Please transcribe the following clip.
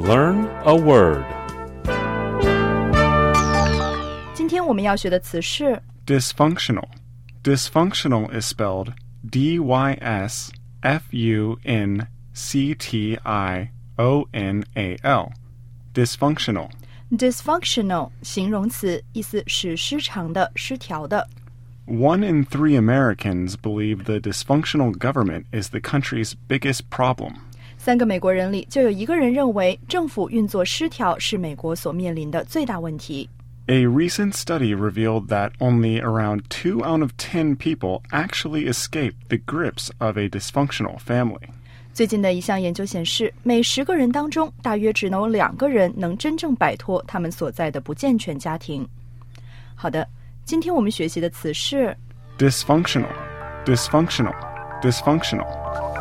Learn a word. 今天我们要学的词是 Dysfunctional. Dysfunctional is spelled D-Y-S-F-U-N-C-T-I-O-N-A-L. Dysfunctional. dysfunctional 形容词，意思是失常的、失调的。 1 in 3 Americans believe the dysfunctional government is the country's biggest problem. 3个美国人里就有1个人认为政府运作失调是美国所面临的最大问题。 A recent study revealed that only around 2 out of 10 people actually escape the grips of a dysfunctional family. 最近的一项研究显示，每10个人当中，大约只能有2个人能真正摆脱他们所在的不健全家庭。好的，今天我们学习的词是 Dysfunctional. Dysfunctional. Dysfunctional.